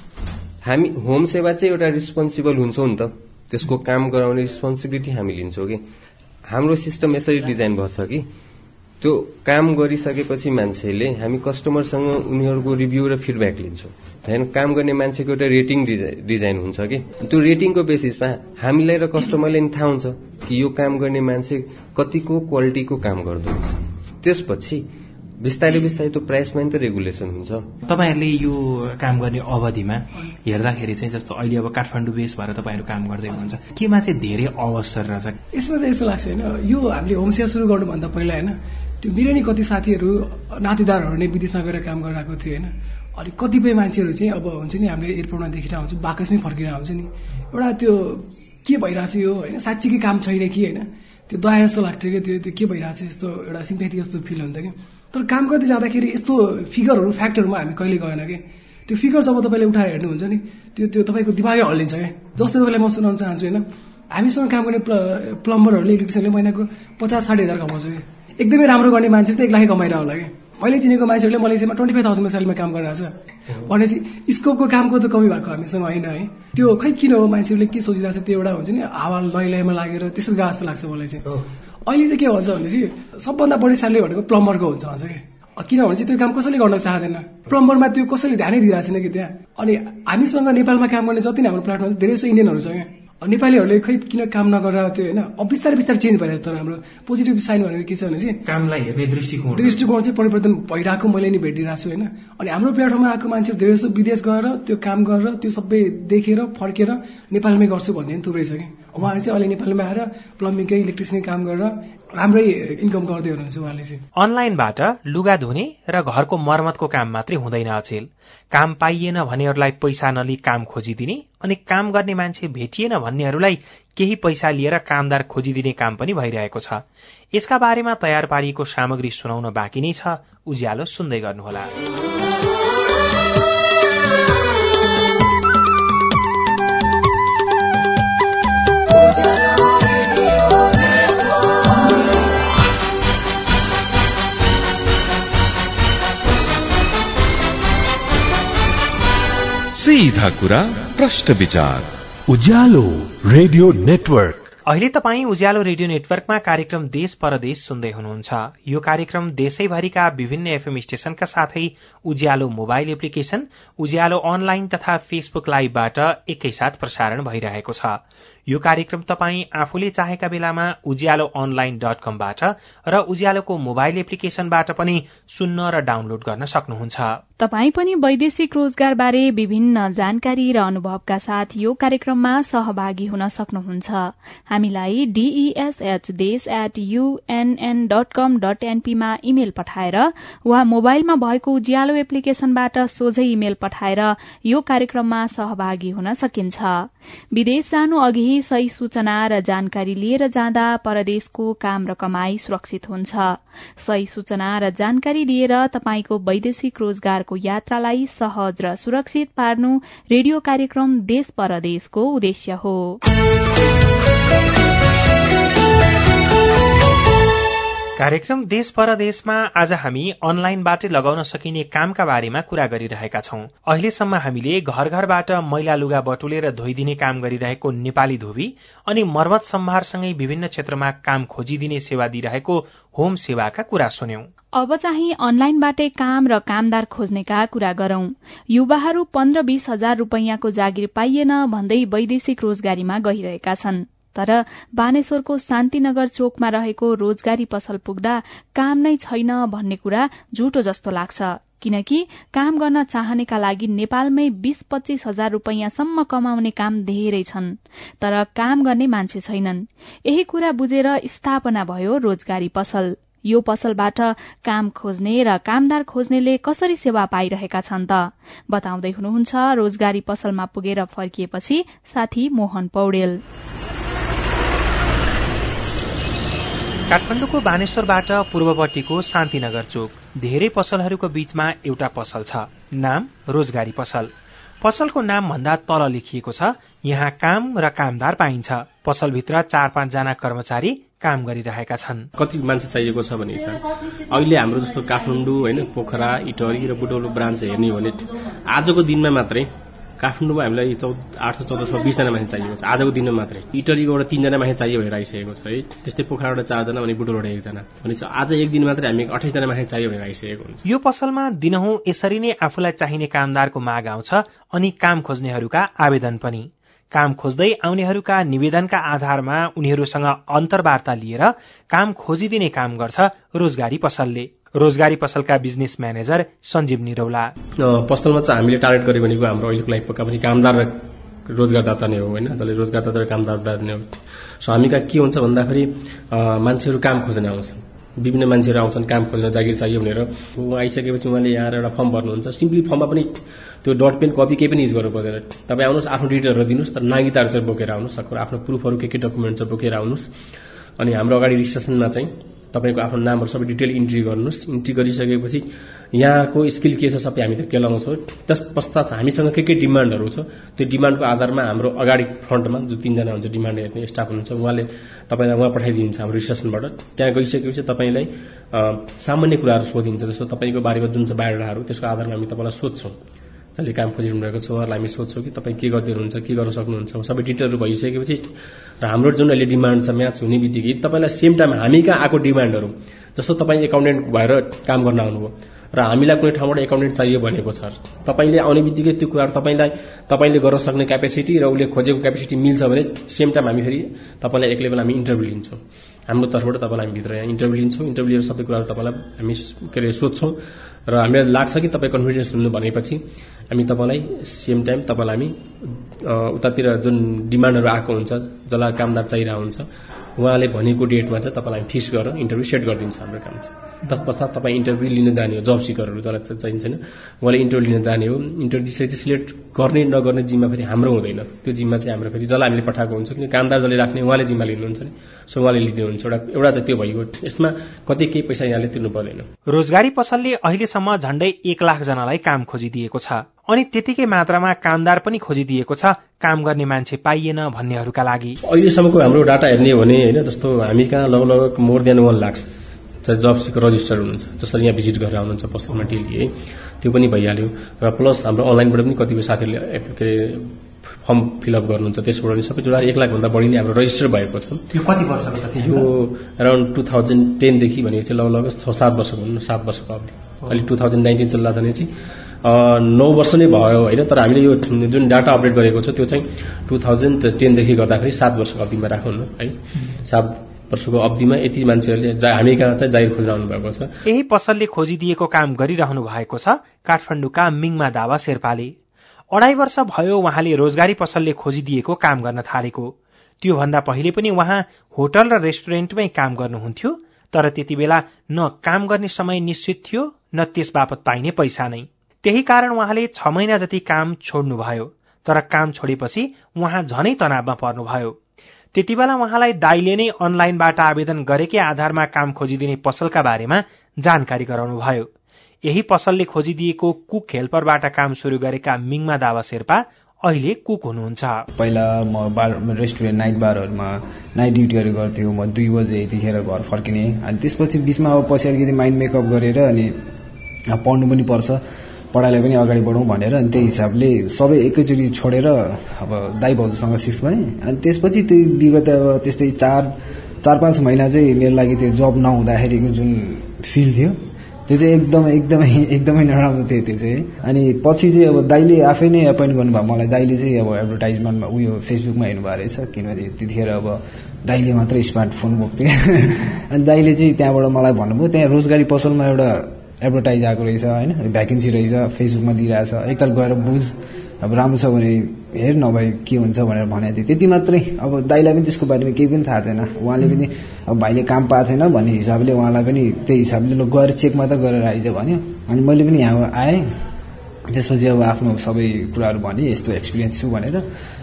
हामी होम सेवा चाहिँ एउटा रिस्पोन्सिबल हुन्छौँ नि त, त्यसको काम गराउने रिस्पोन्सिबिलिटी हामी लिन्छौँ कि। हाम्रो सिस्टम यसरी डिजाइन भएको छ कि त्यो काम गरिसकेपछि मान्छेले हामी कस्टमरसँग उनीहरूको रिभ्यू र फिडब्याक लिन्छौँ होइन। काम गर्ने मान्छेको एउटा रेटिङ डिजाइन हुन्छ कि त्यो रेटिङको बेसिसमा हामीलाई र कस्टमरले नि थाहा हुन्छ कि यो काम गर्ने मान्छे कतिको क्वालिटीको काम गर्दो रहेछ। त्यसपछि बिस्तारै बिस्तारै त्यो प्राइसमा नि त रेगुलेसन हुन्छ। तपाईँहरूले यो काम गर्ने अवधिमा हेर्दाखेरि चाहिँ जस्तो अहिले अब काठमाडौँ बेस भएर तपाईँहरू काम गर्दै हुनुहुन्छ, केमा चाहिँ धेरै अवसर रहेछ? यसमा चाहिँ यस्तो लाग्छ होइन, यो हामीले होम सेवा सुरु गर्नुभन्दा पहिला होइन त्यो मेरो नि कति साथीहरू नातेदारहरू नै विदेशमा गएर काम गरिरहेको थियो होइन। अनि कतिपय मान्छेहरू चाहिँ अब हुन्छ नि हामीले एयरपोर्टमा देखिरहेको हुन्छ, बाकसमै फर्किरहेको हुन्छ नि, एउटा त्यो के भइरहेको छ यो होइन, साँच्चीकै काम छैन कि होइन, त्यो दया जस्तो लाग्थ्यो कि त्यो त्यो के भइरहेको छ यस्तो एउटा सिम्पेथी जस्तो फिल हुन्थ्यो कि। तर काम गर्दै जाँदाखेरि यस्तो फिगरहरू फ्याक्टरमा हामी कहिले गएन कि त्यो फिगर जब तपाईँले उठाएर हेर्नुहुन्छ नि त्यो त्यो तपाईँको दिमागै हल्लिन्छ क्या। जस्तै तपाईँलाई म सुनाउन चाहन्छु होइन, हामीसँग काम गर्ने प्लम्बरहरूले इलेक्ट्रिसियनले महिनाको पचास साठी हजार कमाउँछ कि, एकदमै राम्रो गर्ने मान्छे चाहिँ एक लाखै कमाइरह होला कि। मैले चिनेको मान्छेहरूले मलेसियामा ट्वेन्टी फाइभ थाउजन्डको स्यालेरीमा काम गरिरहेको छ भनेपछि स्कोपको कामको त कमी भएको हामीसँग होइन है। त्यो खै किन हो मान्छेहरूले के सोचिरहेको छ त्यो एउटा हुन्छ नि हावा लैलैमा लागेर त्यसरी गएको जस्तो लाग्छ मलाई चाहिँ। अहिले चाहिँ के हुन्छ भनेपछि सबभन्दा बढी स्यालेरी भनेको प्लम्बरको हुन्छ भन्छ कि किनभने चाहिँ त्यो काम कसैले गर्न चाहँदैन, प्लम्बरमा त्यो कसैले ध्यानै दिइरहेको छैन कि त्यहाँ। अनि हामीसँग नेपालमा काम गर्ने जति नै हाम्रो प्लेटफर्म धेरै जस्तो इन्डियनहरू छ क्या, नेपालीहरूले खै किन काम नगरेर त्यो होइन। अब बिस्तारै बिस्तारै चेन्ज भइरहेको छ। तर हाम्रो पोजिटिभ साइन भनेको के छ भने चाहिँ कामलाई हेर्ने दृष्टिकोण दृष्टिकोण चाहिँ परिवर्तन भइरहेको मैले नि भेटिरहेको छु होइन। अनि हाम्रो प्लेटफर्ममा आएको मान्छेहरू धेरै जस्तो विदेश गएर त्यो काम गरेर त्यो सबै देखेर फर्केर नेपालमै गर्छु भन्ने पनि थुप्रै छ कि। उहाँले चाहिँ अहिले नेपालमा आएर प्लम्बिङकै इलेक्ट्रिसियन काम गरेर राम्रै इन्कम गर्दै हुनुहुन्छ उहाँले चाहिँ। अनलाइनबाट लुगा धुने र घरको मर्मतको काम मात्रै हुँदैन अचेल। काम पाइएन भनेहरूलाई पैसा नलिई काम खोजिदिने अनि काम गर्ने मान्छे भेटिएन भन्नेहरूलाई केही पैसा लिएर कामदार खोजिदिने काम पनि भइरहेको छ। यसका बारेमा तयार पारिएको सामग्री सुनाउन बाँकी नै छ। उज्यालो सुन्दै गर्नुहोला। सीधा कुरा प्रश्न विचार उज्यालो रेडियो नेटवर्क। अहिले तपाईँ उज्यालो रेडियो नेटवर्कमा कार्यक्रम देश परदेश सुन्दै हुनुहुन्छ। यो कार्यक्रम देशैभरिका विभिन्न एफएम स्टेशनका साथै Ujyaalo mobile application, Ujyaalo online तथा फेसबुक लाइभबाट एकैसाथ प्रसारण भइरहेको छ। यो कार्यक्रम तपाईँ आफूले चाहेका बेलामा उज्यालो अनलाइन डट कमबाट र उज्यालोको मोबाइल एप्लिकेशनबाट पनि सुन्न र डाउनलोड गर्न सक्नुहुन्छ। तपाईँ पनि वैदेशिक रोजगार बारे विभिन्न जानकारी र अनुभवका साथ यो कार्यक्रममा सहभागी हुन सक्नुहुन्छ। हामीलाई D E S H Desh at UNN dot com dot NP मा इमेल पठाएर वा मोबाइलमा भएको उज्यालो एप्लिकेशनबाट सोझै इमेल पठाएर यो कार्यक्रममा सहभागी हुन सकिन्छ। विदेश जानु अघि सही सूचना र जानकारी लिएर जाँदा परदेशको काम र कमाई सुरक्षित हुन्छ। सही सूचना र जानकारी लिएर तपाईको वैदेशिक रोजगारको यात्रालाई सहज र सुरक्षित पार्नु रेडियो कार्यक्रम देश परदेशको उद्देश्य हो। कार्यक्रम देश परदेशमा आज हामी अनलाइनबाटै लगाउन सकिने कामका बारेमा कुरा गरिरहेका छौं। अहिलेसम्म हामीले घर घरबाट मैला लुगा बटुलेर धोइदिने काम गरिरहेको नेपाली धोबी अनि मर्मत सम्भारसँगै विभिन्न क्षेत्रमा काम खोजिदिने सेवा दिइरहेको होम सेवाका कुरा सुन्यौं। अब चाहिँ अनलाइनबाटै काम र कामदार खोज्नेका कुरा गरौं। युवाहरू पन्ध्र बीस हजार रूपैयाँको जागिर पाइएन भन्दै वैदेशिक रोजगारीमा गइरहेका छन्। तर बानेश्वरको शान्तिनगर चोकमा रहेको रोजगारी पसल पुग्दा काम नै छैन भन्ने कुरा झुटो जस्तो लाग्छ। किनकि काम गर्न चाहनेका लागि नेपालमै बीस पच्चीस हजार रूपैयाँसम्म कमाउने काम धेरै छन्, तर काम गर्ने मान्छे छैनन्। यही कुरा बुझेर स्थापना भयो रोजगारी पसल। यो पसलबाट काम खोज्ने र कामदार खोज्नेले कसरी सेवा पाइरहेका छन् त बताउँदै हुनुहुन्छ रोजगारी पसलमा पुगेर फर्किएपछि साथी मोहन पौडेल। काठमाडौँको बानेश्वरबाट पूर्वपट्टिको शान्तिनगर चोक धेरै पसलहरूको बीचमा एउटा पसल छ, नाम रोजगारी पसल। पसलको नाम भन्दा तल लेखिएको छ यहाँ काम र कामदार पाइन्छ। पसलभित्र चार पाँच जना कर्मचारी काम गरिरहेका छन्। कति मान्छे चाहिएको छ भने अहिले हाम्रो जस्तो काठमाडौँ होइन पोखरा इटहरी र बुटौलो ब्रान्च हेर्ने हो भने आजको दिनमा मात्रै काठमाडौँमा हामीलाई चौध आठ सौ चौध सौ बीसजना मान्छे चाहिएको छ आजको दिनमा मात्रै। इटहरीकोबाट तीनजना मान्छे चाहियो भनेर आइसकेको छ है। त्यस्तै पोखराबाट चारजना अनि बुटौलबाट एकजना भनेपछि आज एक दिन मात्रै हामी अठाइसजना मान्छे चाहियो भनेर आइसकेको हुन्छ। यो पसलमा दिनहुँ यसरी नै आफूलाई चाहिने कामदारको माग आउँछ अनि काम खोज्नेहरूका आवेदन पनि। काम खोज्दै आउनेहरूका निवेदनका आधारमा उनीहरूसँग अन्तर्वार्ता लिएर काम खोजिदिने काम गर्छ रोजगारी पसलले। रोजगारी पसलका बिजनेस म्यानेजर सञ्जीव निरौला। पसलमा चाहिँ हामीले टार्गेट गरेको भनेको हाम्रो अहिलेको लागि पक्का पनि कामदार र रोजगारदाता नै हो होइन। जसले रोजगारदाता र कामदारदाता नै हो। सो हामी कहाँ के हुन्छ भन्दाखेरि मान्छेहरू काम खोज्न आउँछन्, विभिन्न मान्छेहरू आउँछन् काम खोज्न जागिर चाहियो भनेर। उहाँ आइसकेपछि उहाँले यहाँ एउटा फर्म भर्नुहुन्छ। सिम्पली फर्ममा पनि त्यो डट पेन कपी केही पनि युज गर्नु पर्दैन। तपाईँ आउनुहोस् आफ्नो डिटेलहरू दिनुहोस्, तर नागरिकताहरू चाहिँ बोकेर आउनुहोस्, आफ्नो प्रुफहरू के के डकुमेन्ट चाहिँ बोकेर आउनुहोस्। अनि हाम्रो अगाडि रिसेप्सनमा चाहिँ तपाईँको आफ्नो नामहरू सबै डिटेल इन्ट्री गर्नुहोस्। इन्ट्री गरिसकेपछि यहाँको स्किल के छ सबै हामी त केलाउँछौँ। त्यस पश्चात हामीसँग के के डिमान्डहरू छ त्यो डिमान्डको आधारमा हाम्रो अगाडि फ्रन्टमा जो तीनजना हुन्छ डिमान्ड हेर्ने स्टाफ हुनुहुन्छ उहाँले तपाईँलाई उहाँ पठाइदिन्छ हाम्रो रिसेप्सनबाट। त्यहाँ गइसकेपछि तपाईँलाई सामान्य कुराहरू सोधिन्छ, जस्तो तपाईँको बारेमा जुन छ बायोडाटाहरू त्यसको आधारमा हामी तपाईँलाई सोध्छौँ। जसले काम खोजिरहनु भएको छ उहाँहरूलाई हामी सोध्छौँ कि तपाईँ के गरिदिनुहुन्छ, के गर्न सक्नुहुन्छ, सबै डिटेलहरू भइसकेपछि र हाम्रो जुन अहिले डिमान्ड छ म्याच हुने बित्तिकै तपाईँलाई सेम टाइम हामी कहाँ आएको डिमान्डहरू, जस्तो तपाईँ एकाउन्टेन्ट भएर काम गर्न आउनुभयो र हामीलाई कुनै ठाउँबाट एकाउन्टेन्ट चाहियो भनेको छ, तपाईँले आउने बित्तिकै त्यो कुराहरू तपाईँलाई तपाईँले गर्न सक्ने क्यापेसिटी र उसले खोजेको क्यापेसिटी मिल्छ भने सेम टाइम हामी फेरि तपाईँलाई एक लेभल हामी इन्टरभ्यू लिन्छौँ। हाम्रो तर्फबाट तपाईँलाई हामी भित्र यहाँ इन्टरभ्यू लिन्छौँ। इन्टरभ्यू लिएर सबै कुराहरू तपाईँलाई हामी के अरे सोध्छौँ र हामीलाई लाग्छ कि तपाईँ कन्फिडेन्स हुनु भनेपछि हामी तपाईँलाई सेम टाइम तपाईँलाई हामी उतातिर जुन डिमान्डहरू आएको हुन्छ, जसलाई कामदार चाहिरहेको हुन्छ उहाँले भनेको डेटमा चाहिँ तपाईँलाई फिक्स गरेर इन्टरभ्यू सेट गरिदिन्छ हाम्रो काम चाहिँ। तत्पश्चात तपाईँ इन्टरभ्यू लिन जाने हो, जब सिकरहरू जसलाई चाहिन्छ छैन उहाँले इन्टरभ्यू लिन जाने हो। इन्टरभ्यू चाहिँ सिलेक्ट गर्ने नगर्ने जिम्मा फेरि हाम्रो हुँदैन, त्यो जिम्मा चाहिँ हाम्रो फेरि जसलाई हामीले पठाएको हुन्छ किन कामदार जसले राख्ने उहाँले जिम्मा लिनुहुन्छ नि, सो उहाँले लिनुहुन्छ। एउटा एउटा चाहिँ त्यो भइगयो। यसमा कति केही पैसा यहाँले तिर्नु पर्दैन। रोजगारी पसलले अहिलेसम्म झण्डै एक लाख जनालाई काम खोजिदिएको छ, अनि त्यतिकै मात्रामा कामदार पनि खोजिदिएको छ काम गर्ने मान्छे पाइएन भन्नेहरूका लागि। अहिलेसम्मको हाम्रो डाटा हेर्ने हो भने होइन, जस्तो हामी कहाँ लगभग मोर देन वान लाख चाहिँ जब सिकर रजिस्टर हुनुहुन्छ, जसरी यहाँ भिजिट गरेर आउनुहुन्छ पसलमा डेली है, त्यो पनि भइहाल्यो। र प्लस हाम्रो अनलाइनबाट पनि कतिपय साथीहरूले के अरे फर्म फिलअप गर्नुहुन्छ, त्यसबाट पनि सबै जोडा एक लाखभन्दा बढी नै हाम्रो रजिस्टर भएको छ। यो कति वर्षको त थियो? यो अराउन्ड टु थाउजन्ड टेनदेखि भनेको चाहिँ लगभग छ सात वर्षको भन्नु सात वर्षको अवधि। अहिले टु थाउजन्ड नाइन्टिन चल्ला छ भने चाहिँ नौ वर्ष नै भयो होइन, तर हामीले यो जुन डाटा अपडेट गरेको छ त्यो चाहिँ टु थाउजन्ड टेनदेखि गर्दाखेरि सात वर्षको अवधिमा राखौँ न है। सात वर्षको अवधिमा यति मान्छेहरूले हामी कहाँ चाहिँ जागिर खोजेर आउनु भएको छ। यही पसलले खोजिदिएको काम गरिरहनु भएको छ काठमाडौँका मिङमा दावा शेर्पाले। अढाई वर्ष भयो उहाँले रोजगारी पसलले खोजिदिएको काम गर्न थालेको। त्योभन्दा पहिले पनि उहाँ होटल र रेस्टुरेन्टमै काम गर्नुहुन्थ्यो, तर त्यति बेला न काम गर्ने समय निश्चित थियो न त्यस बापत पाइने पैसा नै। त्यही कारण उहाँले छ महिना जति काम छोड्नुभयो, तर काम छोडेपछि उहाँ झनै तनावमा पर्नुभयो। त्यति बेला उहाँलाई दाइले नै अनलाइनबाट आवेदन गरेकै आधारमा काम खोजिदिने पसलका बारेमा जानकारी गराउनुभयो। यही पसलले खोजिदिएको कुक हेल्परबाट काम सुरु गरेका मिङमा दावा शेर्पा अहिले कुक हुनुहुन्छ। पहिला म बार रेस्टुरेन्ट नाइट बारहरूमा नाइट ड्युटीहरू गर्थ्यो। म दुई बजे यतिखेर घर फर्किने, अनि त्यसपछि बिचमा अब पछि अलिकति माइन्ड मेकअप गरेर अनि पढ्नु पनि पर्छ, पढाइलाई पनि अगाडि बढौँ भनेर अनि त्यही हिसाबले सबै एकैचोटि छोडेर अब दाइ भाउजूसँग सिफ्ट भएँ। अनि त्यसपछि त्यो विगत अब त्यस्तै चार चार पाँच महिना चाहिँ मेरो लागि त्यो जब नहुँदाखेरिको जुन फिल थियो त्यो चाहिँ एकदम एकदमै एकदमै नराम्रो थियो त्यो चाहिँ। अनि पछि चाहिँ अब दाइले आफै नै एपोइन्ट गर्नुभयो मलाई। दाइले चाहिँ अब एडभर्टाइजमेन्टमा उयो फेसबुकमा हेर्नुभएको रहेछ, किनभने त्यतिखेर अब दाइले मात्रै स्मार्टफोन बोक्थ्यो। अनि दाइले चाहिँ त्यहाँबाट मलाई भन्नुभयो त्यहाँ रोजगारी पसलमा एउटा एडभर्टाइज आएको रहेछ होइन, भ्याकेन्सी रहेछ, फेसबुकमा दिइरहेछ, एकताल गएर बुझ, अब राम्रो छ भने हेर, नभए के हुन्छ भनेर भनेको थिएँ। त्यति मात्रै। अब दाइलाई पनि त्यसको बारेमा केही पनि थाहा थिएन। उहाँले पनि अब भाइले काम पाएको थिएन भन्ने हिसाबले उहाँलाई पनि त्यही हिसाबले ल गएर चेक मात्र गरेर आइज भन्यो। अनि मैले पनि यहाँ आएँ। त्यसपछि अब आफ्नो सबै कुराहरू भनेँ, यस्तो एक्सपिरियन्स छु भनेर।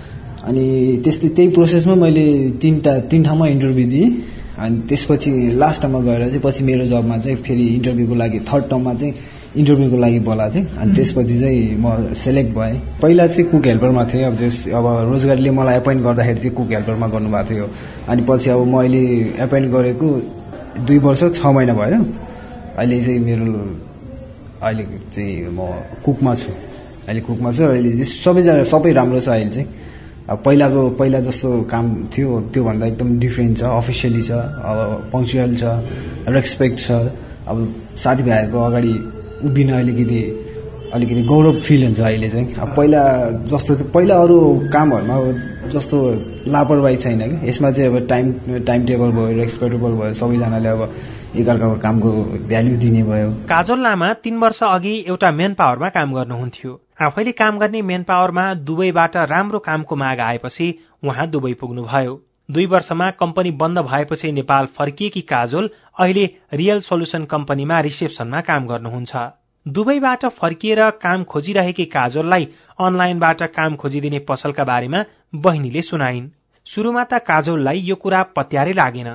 अनि त्यस्तै त्यही प्रोसेसमा मैले तिनवटा तिन ठाउँमा इन्टरभ्यू दिएँ। अनि त्यसपछि लास्ट टाइममा गएर चाहिँ पछि मेरो जबमा चाहिँ फेरि इन्टरभ्यूको लागि थर्ड टर्ममा चाहिँ इन्टरभ्यूको लागि बोलाएको थिएँ। अनि त्यसपछि चाहिँ म सेलेक्ट भएँ। पहिला चाहिँ कुक हेल्परमा थिएँ। अब त्यस अब रोजगारीले मलाई एपोइन्ट गर्दाखेरि चाहिँ कुक हेल्परमा गर्नुभएको थियो। अनि पछि अब म अहिले एपोइन्ट गरेको दुई वर्ष छ महिना भयो। अहिले चाहिँ मेरो अहिले चाहिँ म कुकमा छु। अहिले कुकमा छु। अहिले सबैजना सबै राम्रो छ। अहिले चाहिँ अब पहिलाको पहिला जस्तो काम थियो त्योभन्दा एकदम डिफ्रेन्ट छ, अफिसियली छ, अब पङ्क्चुअल छ, रेस्पेक्ट छ। अब साथीभाइहरूको अगाडि उभिन अलिकति अलिकति गौरव फिल हुन्छ अहिले चाहिँ। अब पहिला जस्तो पहिला अरू कामहरूमा जस्तो लापरवाही छैन कि, यसमा चाहिँ अब टाइम टाइम टेबल भयो, रेस्पेक्टेबल भयो, सबैजनाले अब एकअर्काको कामको भ्याल्यु दिने भयो। काजल लामा तीन वर्ष अघि एउटा मेन पावरमा काम गर्नुहुन्थ्यो। आफैले काम गर्ने मेन पावरमा दुबईबाट राम्रो कामको माग आएपछि उहाँ दुबई पुग्नुभयो। दुई वर्षमा कम्पनी बन्द भएपछि नेपाल फर्किएकी काजल अहिले रियल सोल्युसन कम्पनीमा रिसेप्सनमा काम गर्नुहुन्छ। दुबईबाट फर्किएर काम खोजिरहेकी काजललाई अनलाइनबाट काम खोजिदिने पसलका बारेमा बहिनीले सुनाइन्। सुरुमा त काजललाई यो कुरा पत्यारै लागेन,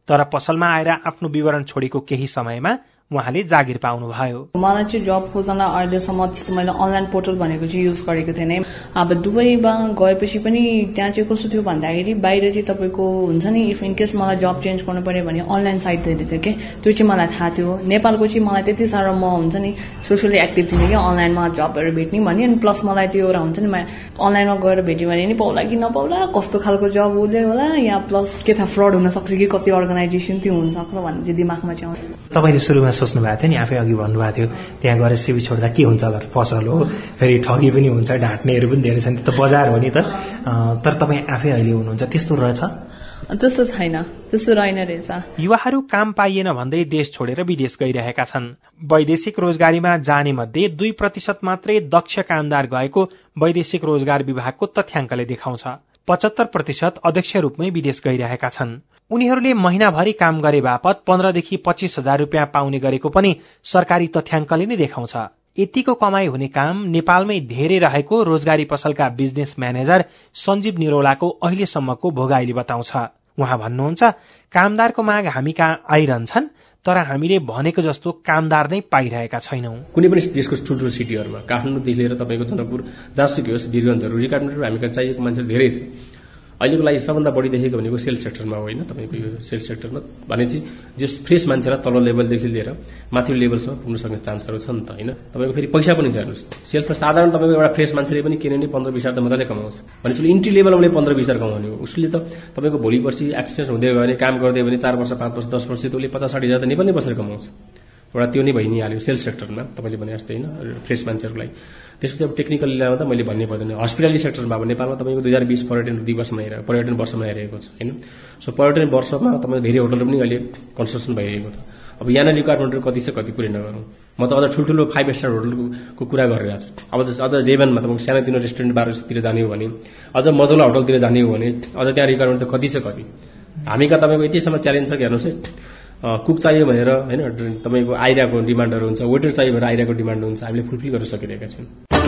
तर पसलमा आएर आफ्नो विवरण छोडेको केही समयमा उहाँले जागिर पाउनुभयो। मलाई चाहिँ जब खोज्न अहिलेसम्म त्यस्तो मैले अनलाइन पोर्टल भनेको चाहिँ युज गरेको थिएन। अब दुबईमा गएपछि पनि त्यहाँ चाहिँ कस्तो थियो भन्दाखेरि बाहिर चाहिँ तपाईँको हुन्छ नि इफ इनकेस मलाई जब चेन्ज गर्नु पर्यो भने अनलाइन साइट रहेछ कि त्यो चाहिँ मलाई थाहा थियो। नेपालको चाहिँ मलाई त्यति साह्रो म हुन्छ नि सोसियली एक्टिभ थिएन कि अनलाइनमा जबहरू भेट्ने भने अनि प्लस मलाई त्यो एउटा हुन्छ नि अनलाइनमा गएर भेट्यो भने नि पाउला कि नपाउला कस्तो खालको जब हुँदै होला यहाँ प्लस के थाहा फ्रड हुन सक्छ कि कति अर्गनाइजेसन त्यो हुनसक्छ भन्ने चाहिँ दिमागमा चाहिँ आउँछ। तपाईँले सुरुमा सोच्नु भएको थियो नि आफै अघि भन्नुभएको थियो त्यहाँ गएर सिबी छोड्दा के हुन्छ भनेर पसल हो फेरि ठगी पनि हुन्छ ढाँट्नेहरू पनि धेरै छन् त्यो त बजार हो नि त तर तपाईँ आफै अहिले हुनुहुन्छ त्यस्तो रहेछ? त्यस्तो छैन त्यस्तो रहेन रहेछ। युवाहरू काम पाइएन भन्दै देश छोडेर विदेश गइरहेका छन्। वैदेशिक रोजगारीमा जाने मध्ये दुई प्रतिशत मात्रै दक्ष कामदार गएको वैदेशिक रोजगार विभागको तथ्याङ्कले देखाउँछ। पचहत्तर प्रतिशत अध्यक्ष रूपमै विदेश गइरहेका छन्। उनीहरूले महिनाभरि काम गरे बापत पन्ध्रदेखि पच्चीस हजार रुपियाँ पाउने गरेको पनि सरकारी तथ्याङ्कले नै देखाउँछ। यतिको कमाई हुने काम नेपालमै धेरै रहेको रोजगारी पसलका बिजनेस म्यानेजर सञ्जीव निरौलाको अहिलेसम्मको भोगाईले बताउँछ। उहाँ भन्नुहुन्छ कामदारको माग हामी कहाँ आइरहन्छन् तर हामीले भनेको जस्तो कामदार नै पाइरहेका छैनौं। कुनै पनि देशको ठुल्ठुलो सिटीहरूमा काठमाडौँदेखि लिएर तपाईँको जनकपुर जहाँसुकै होस् वीरगञ्जहरू रिक्वायरमेन्टहरू हामी कहाँ चाहिएको मान्छेहरू धेरै छ। अहिलेको लागि सबभन्दा बढी देखेको भनेको सेल्स सेक्टरमा होइन तपाईँको यो सेल्स सेक्टरमा भनेपछि जो फ्रेस मान्छेलाई तल्लो लेभलदेखि लिएर माथिल्लो लेभलसम्म पुग्न सक्ने चान्सहरू छ नि त होइन। तपाईँको फेरि पैसा पनि छ हेर्नुहोस् सेल्समा साधारण तपाईँको एउटा फ्रेस मान्छेले पनि किने नि पन्ध्र बिस हजार त मजाले कमाउँछ भनेपछि इन्ट्री लेभलमा पन्ध्र बिस हजार कमाउने हो उसले त तपाईँको भोलि पर्सि एक्सपिरियन्स हुँदै गयो भने काम गर्दै भने चार वर्ष पाँच वर्ष दस वर्ष त उसले पचास साठी हजार त नेपालमै बसेर कमाउँछ। एउटा त्यो नै भइ नै हाल्यो सेल्स सेक्टरमा तपाईँले भने जस्तै होइन फ्रेस मान्छेहरूको लागि। त्यसपछि अब टेक्निकल लेभलमा त मैले भन्नै पर्दैन। हस्पिटालिटी सेक्टरमा अब नेपालमा तपाईँको दुई हजार बिस पर्यटन दिवस मनाइरहेको पर्यटन वर्ष मनाइरहेको छ होइन। सो पर्यटन वर्षमा तपाईँको धेरै होटलहरू पनि अहिले कन्स्ट्रक्सन भइरहेको छ। अब यहाँ रिक्वायरमेन्टहरू कति छ कति पुरै नगरौँ। म त अझ ठुल्ठुलो फाइभ स्टार होटलको कुरा गरिरहेको छु। अब अझ जेभनमा तपाईँको सानोतिनो रेस्टुरेन्ट बारतिर जाने हो भने अझ मजला होटलतिर जाने हो भने अझ त्यहाँ रिक्वायरमेन्ट त कति छ कति। हामी कहाँ तपाईँको यतिसम्म च्यालेन्ज छ कि हेर्नुहोस् है कुक चाहियो भनेर होइन तपाईँको आइरहेको डिमान्डहरू हुन्छ वेटर चाहियो भनेर आइरहेको डिमान्ड हुन्छ हामीले फुलफिल गर्न सकिरहेका छौँ।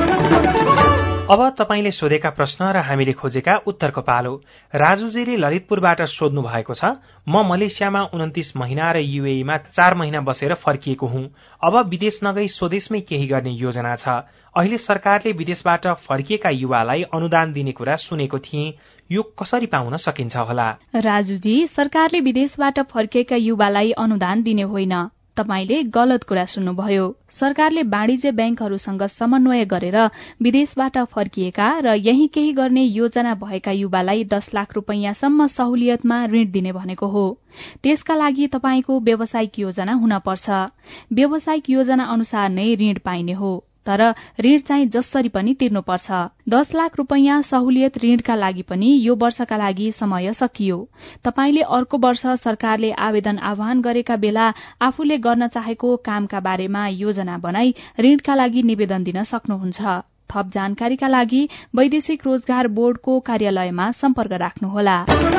अब तपाईँले सोधेका प्रश्न र हामीले खोजेका उत्तरको पालो। राजुजीले ललितपुरबाट सोध्नु भएको छ म मलेसियामा उन्तिस महिना र युएईमा चार महिना बसेर फर्किएको हुँ। अब विदेश नगई स्वदेशमै केही गर्ने योजना छ। अहिले सरकारले विदेशबाट फर्किएका युवालाई अनुदान दिने कुरा सुनेको थिएँ यो कसरी पाउन सकिन्छ होला? राजुजी सरकारले विदेशबाट फर्किएका युवालाई अनुदान दिने होइन तपाईले गलत कुरा सुन्नुभयो। सरकारले वाणिज्य ब्याङ्कहरूसँग समन्वय गरेर विदेशबाट फर्किएका र यही केही गर्ने योजना भएका युवालाई दस लाख रुपैयाँसम्म सहुलियतमा ऋण दिने भनेको हो। त्यसका लागि तपाईको व्यावसायिक योजना हुन पर्छ। व्यावसायिक योजना अनुसार नै ऋण पाइने हो तर ऋण चाहिँ जसरी पनि तिर्नुपर्छ। दस लाख रुपैयाँ सहुलियत ऋणका लागि पनि यो वर्षका लागि समय सकियो। तपाईले अर्को वर्ष सरकारले आवेदन आह्वान गरेका बेला आफूले गर्न चाहेको कामका बारेमा योजना बनाई ऋणका लागि निवेदन दिन सक्नुहुन्छ। थप जानकारीका लागि वैदेशिक रोजगार बोर्डको कार्यालयमा सम्पर्क राख्नुहोला।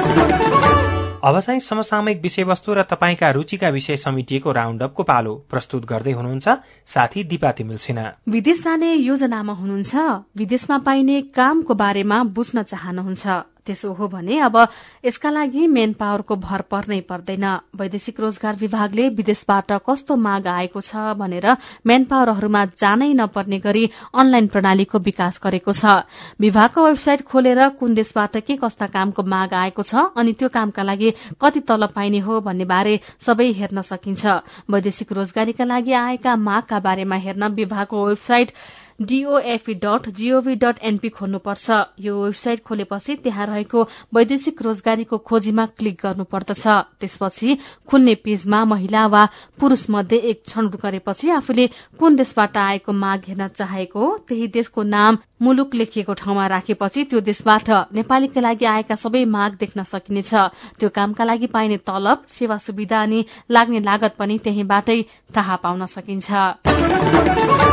अब चाहिँ समसामयिक विषयवस्तु र तपाईँका रुचिका विषय समेटिएको राउण्ड अपको पालो प्रस्तुत गर्दै हुनुहुन्छ साथी दिपा तिमिल सिन्हा। विदेश जाने योजनामा हुनुहुन्छ? विदेशमा पाइने कामको बारेमा बुझ्न चाहनुहुन्छ? त्यसो हो भने अब यसका लागि मेन पावरको भर पर्नै पर्दैन। वैदेशिक रोजगार विभागले विदेशबाट कस्तो माग आएको छ भनेर मेन पावरहरूमा जानै नपर्ने गरी अनलाइन प्रणालीको विकास गरेको छ। विभागको वेबसाइट खोलेर कुन देशबाट के कस्ता कामको माग आएको छ अनि त्यो कामका लागि कति तलब पाइने हो भन्ने बारे सबै हेर्न सकिन्छ। वैदेशिक रोजगारीका लागि आएका मागका बारेमा हेर्न विभागको website DOFE dot GOV dot NP खोल्नुपर्छ। यो वेबसाइट खोलेपछि त्यहाँ रहेको वैदेशिक रोजगारीको खोजीमा क्लिक गर्नुपर्दछ। त्यसपछि खुल्ने पेजमा महिला वा पुरूष मध्ये एक छनौट गरेपछि आफूले कुन देशबाट आएको माग हेर्न चाहेको त्यही देशको नाम मुलुक लेखिएको ठाउँमा राखेपछि त्यो देशबाट नेपालीका लागि आएका सबै माग देख्न सकिनेछ। त्यो कामका लागि पाइने तलब, सेवा सुविधा अनि लाग्ने लागत पनि त्यहीबाटै थाहा पाउन सकिन्छ।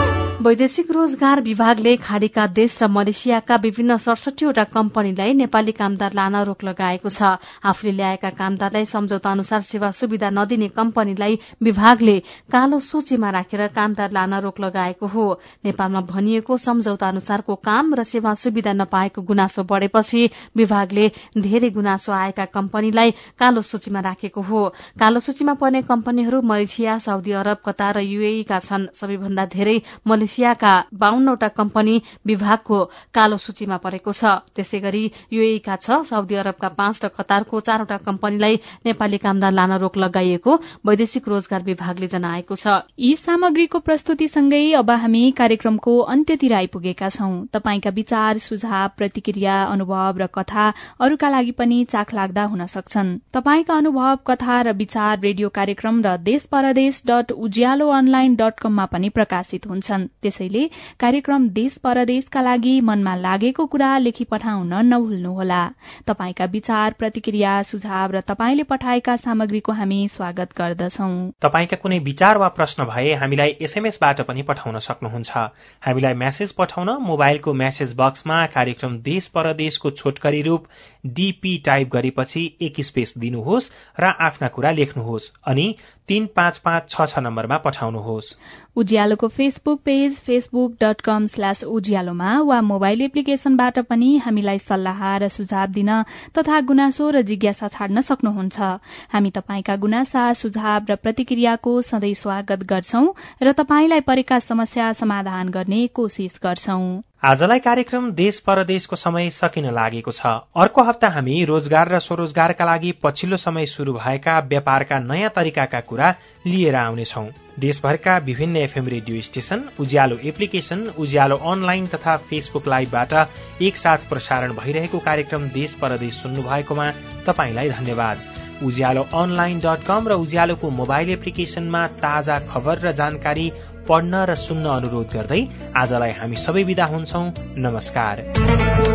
वैदेशिक रोजगार विभागले खाडीका देश र मलेसियाका विभिन्न सडसठीवटा कम्पनीलाई नेपाली कामदार लान रोक लगाएको छ। आफूले ल्याएका कामदारलाई सम्झौता अनुसार सेवा सुविधा नदिने कम्पनीलाई विभागले कालो सूचीमा राखेर कामदार लान रोक लगाएको हो। नेपालमा भनिएको सम्झौता अनुसारको काम र सेवा सुविधा नपाएको गुनासो बढ़ेपछि विभागले धेरै गुनासो आएका कम्पनीलाई कालो सूचीमा राखेको हो। कालो सूचीमा पर्ने कम्पनीहरू मलेसिया, साउदी अरब, कतार र यूएई का छन्। सबैभन्दा धेरै मलेसियाका बाहन्नवटा कम्पनी विभागको कालो सूचीमा परेको छ। त्यसै गरी यूएई का छ, साउदी अरबका पाँच र कतारको चारवटा कम्पनीलाई नेपाली कामदार लान रोक लगाइएको वैदेशिक रोजगार विभागले जनाएको छ। यी सामग्रीको प्रस्तुतिसँगै अब हामी कार्यक्रमको अन्त्यतिर आइपुगेका छौं। तपाईंका विचार, सुझाव, प्रतिक्रिया, अनुभव र कथा अरूका लागि पनि चाखलाग्दा हुन सक्छन्। तपाईंका अनुभव, कथा र विचार रेडियो कार्यक्रम र देश परदेश डट उज्यालो अनलाइन डट कममा पनि प्रकाशित हुन्छन्। त्यसैले कार्यक्रम देश परदेशका लागि मनमा लागेको कुरा लेखी पठाउन नभुल्नुहोला। तपाईंका विचार, प्रतिक्रिया, सुझाव र तपाईंले पठाएका सामग्रीको हामी स्वागत गर्दछौं। तपाईंका कुनै विचार वा प्रश्न भए हामीलाई एसएमएसबाट पनि पठाउन सक्नुहुन्छ। हामीलाई मेसेज पठाउन मोबाइलको मेसेज बक्समा कार्यक्रम देश परदेशको छोटकरी रूप डीपी टाइप गरेपछि एक स्पेस दिनुहोस् र आफ्ना कुरा लेख्नुहोस् अनि तीन पाँच पाँच छ छ नम्बरमा पठाउनुहोस्। उज्यालोको Facebook page Facebook dot com slash उज्यालोमा वा मोबाइल एप्लिकेशनबाट पनि हामीलाई सल्लाह र सुझाव दिन तथा गुनासो र जिज्ञासा छाड्न सक्नुहुन्छ। हामी तपाईंका गुनासा, सुझाव र प्रतिक्रियाको सधैँ स्वागत गर्छौं र तपाईंलाई परेका समस्या समाधान गर्ने कोशिश गर्छौं। आजलाई कार्यक्रम देश परदेशको समय सकिन लागेको छ। अर्को हप्ता हामी रोजगार र स्वरोजगारका लागि पछिल्लो समय शुरू भएका व्यापारका नयाँ तरिकाका कुरा लिएर आउनेछौं। देशभरका विभिन्न FM radio station, Ujyaalo application, Ujyaalo online तथा फेसबुक लाइभबाट एकसाथ प्रसारण भइरहेको कार्यक्रम देश परदेश सुन्नु भएकोमा तपाईंलाई धन्यवाद। उज्यालो अनलाइन डट कम र उज्यालोको मोबाइल एप्लिकेशनमा ताजा खबर र जानकारी पढ्न र सुन्न अनुरोध गर्दै आजलाई हामी सबै बिदा हुन्छौं। नमस्कार।